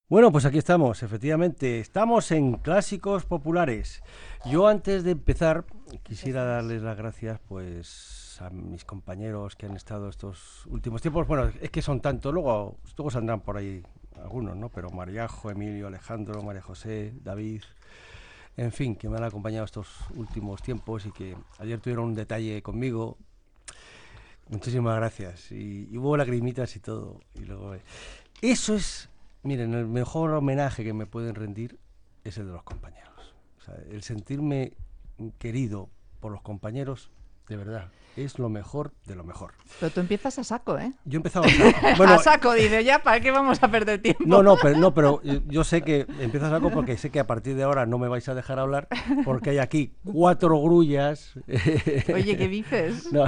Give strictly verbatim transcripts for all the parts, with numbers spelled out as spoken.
Bueno, pues aquí estamos, efectivamente. Estamos en Clásicos Populares. Yo antes de empezar quisiera darles las gracias pues a mis compañeros que han estado estos últimos tiempos. Bueno, es que son tantos, luego, luego saldrán por ahí algunos, ¿no? Pero Mariajo, Emilio, Alejandro, María José, David, en fin, que me han acompañado estos últimos tiempos y que ayer tuvieron un detalle conmigo. Muchísimas gracias. Y, y hubo lagrimitas y todo. Y luego, eh, eso es... Miren, el mejor homenaje que me pueden rendir es el de los compañeros. O sea, el sentirme querido por los compañeros, de verdad, es lo mejor de lo mejor. Pero tú empiezas a saco, ¿eh? Yo empezaba a saco. Bueno, a saco, dice, ya, ¿para qué vamos a perder tiempo? No, no, pero, no, pero yo sé que empiezo a saco porque sé que a partir de ahora no me vais a dejar hablar porque hay aquí cuatro grullas. Oye, ¿qué dices? No,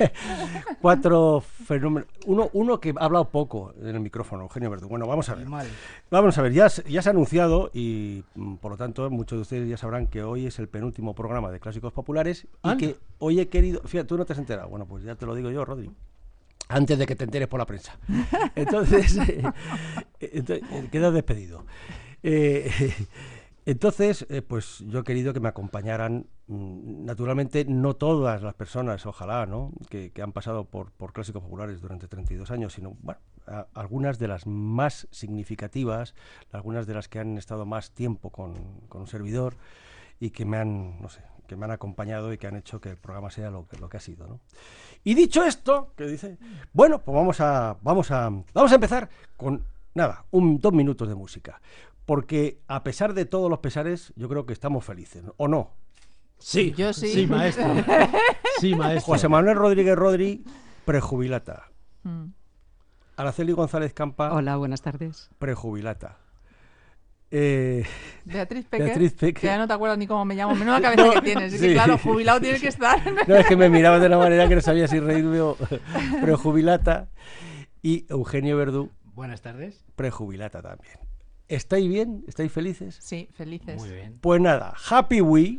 cuatro fenómenos. Uno, uno que ha hablado poco en el micrófono, Eugenio Verdú. Bueno, vamos a ver. Mal. Vamos a ver, ya, ya se ha anunciado y por lo tanto muchos de ustedes ya sabrán que hoy es el penúltimo programa de Clásicos Populares y Anda. que hoy he querido... Fíjate, tú no te has enterado. Bueno, pues ya te lo digo yo, Rodri. Antes de que te enteres por la prensa. Entonces, eh, entonces eh, quedas despedido. Eh, entonces, eh, pues yo he querido que me acompañaran, mm, naturalmente, no todas las personas, ojalá, ¿no?, que, que han pasado por, por Clásicos Populares durante treinta y dos años, sino, bueno, a, algunas de las más significativas, algunas de las que han estado más tiempo con, con un servidor y que me han, no sé, que me han acompañado y que han hecho que el programa sea lo que, lo que ha sido, ¿no? Y dicho esto, que dice, bueno, pues vamos a, vamos a, vamos a empezar con, nada, un, dos minutos de música. Porque a pesar de todos los pesares, yo creo que estamos felices, ¿no? ¿O no? Sí, Yo sí. Sí, maestro. Sí, maestro. José Manuel Rodríguez Rodri, prejubilata. Mm. Araceli González Campa, Hola, buenas tardes. prejubilata. Eh, Beatriz Peque, Beatriz Peque. que ya no te acuerdas ni cómo me llamo, menuda cabeza que tienes, es sí. que claro, jubilado tiene que estar. no, es que me miraba de una manera que no sabía si reírme o prejubilata. Y Eugenio Verdú, Buenas tardes. prejubilata también. ¿Estáis bien? ¿Estáis felices? Sí, felices. Muy bien. Pues nada, Happy We.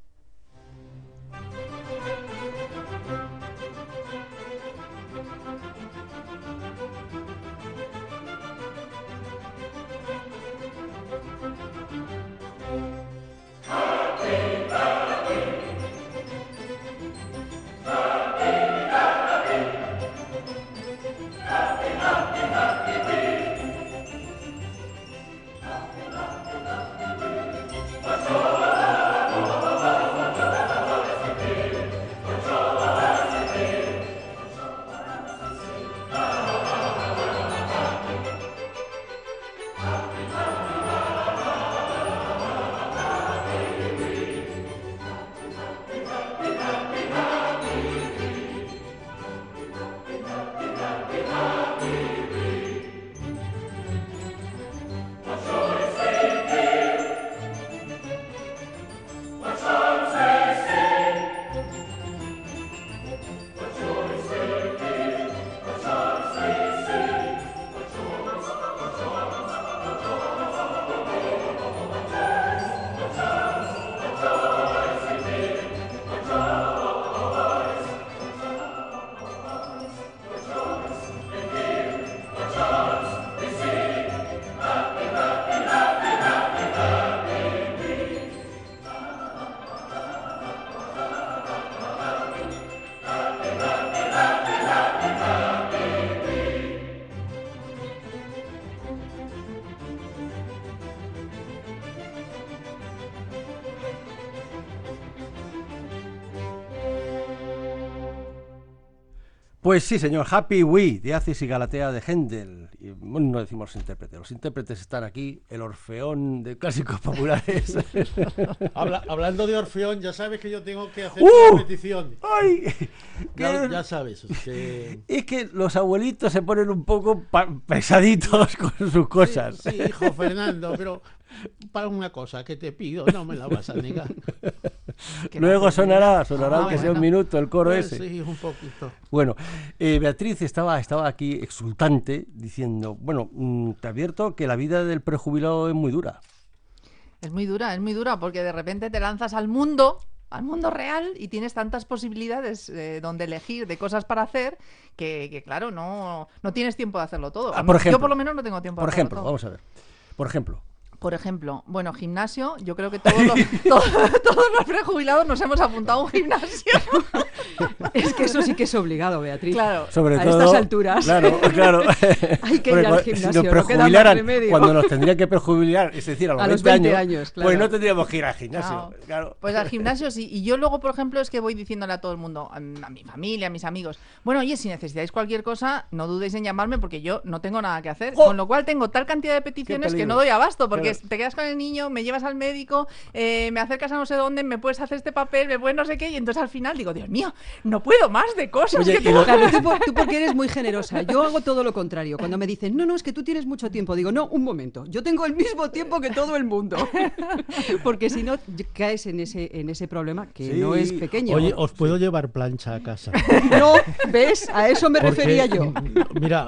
Pues sí, señor, Happy We, de Acis y Galatea de Händel. Y, bueno, no decimos los intérpretes, los intérpretes están aquí, el Orfeón de Clásicos Populares. Habla, hablando de Orfeón, ya sabes que yo tengo que hacer ¡Uh! una petición. ¡Ay! Ya, Que- ya sabes. Que... Es que los abuelitos se ponen un poco pa- pesaditos con sus cosas. Sí, sí, hijo Fernando, pero para una cosa que te pido, no me la vas a negar. Que Luego no, sonará, sonará Ah, aunque sea un bueno. minuto el coro Pues ese. sí, un poquito. Bueno, eh, Beatriz estaba, estaba aquí exultante diciendo, bueno, mm, te advierto que la vida del prejubilado es muy dura. Es muy dura, es muy dura, porque de repente te lanzas al mundo, al mundo real, y tienes tantas posibilidades eh, donde elegir, de cosas para hacer, que, que, claro, no, no tienes tiempo de hacerlo todo. Ah, por ejemplo, Yo por lo menos no tengo tiempo Por de hacerlo ejemplo, todo. vamos a ver. Por ejemplo. Por ejemplo, bueno, gimnasio, yo creo que todos los, todos, todos los prejubilados nos hemos apuntado a un gimnasio. Es que eso sí que es obligado, Beatriz. Claro. Sobre a todo, estas alturas. Claro, claro. Hay que Porque ir al cua- gimnasio, si nos no queda más prejubilaran remedio. cuando nos tendrían que prejubilar, es decir, a los, A los veinte, veinte años, años, claro. pues no tendríamos que ir al gimnasio. Claro. Claro. Pues al gimnasio sí. Y yo luego, por ejemplo, es que voy diciéndole a todo el mundo, a, a mi familia, a mis amigos, bueno, oye, si necesitáis cualquier cosa, no dudéis en llamarme porque yo no tengo nada que hacer. ¡Jo! Con lo cual tengo tal cantidad de peticiones que peligro. no doy abasto, porque Claro. te quedas con el niño, me llevas al médico, eh, me acercas a no sé dónde, me puedes hacer este papel, me puedes no sé qué, y entonces al final digo, Dios mío, no puedo más de cosas Oye, que y tengo lo- que Claro, tú, por- tú porque eres muy generosa. Yo hago todo lo contrario. Cuando me dicen, no, no, es que tú tienes mucho tiempo, digo, no, un momento, yo tengo el mismo tiempo que todo el mundo. Porque si no, caes en ese, en ese problema que Sí. no es pequeño. Oye, os puedo llevar plancha a casa. No, ¿ves? A eso me Porque, refería yo. Mira,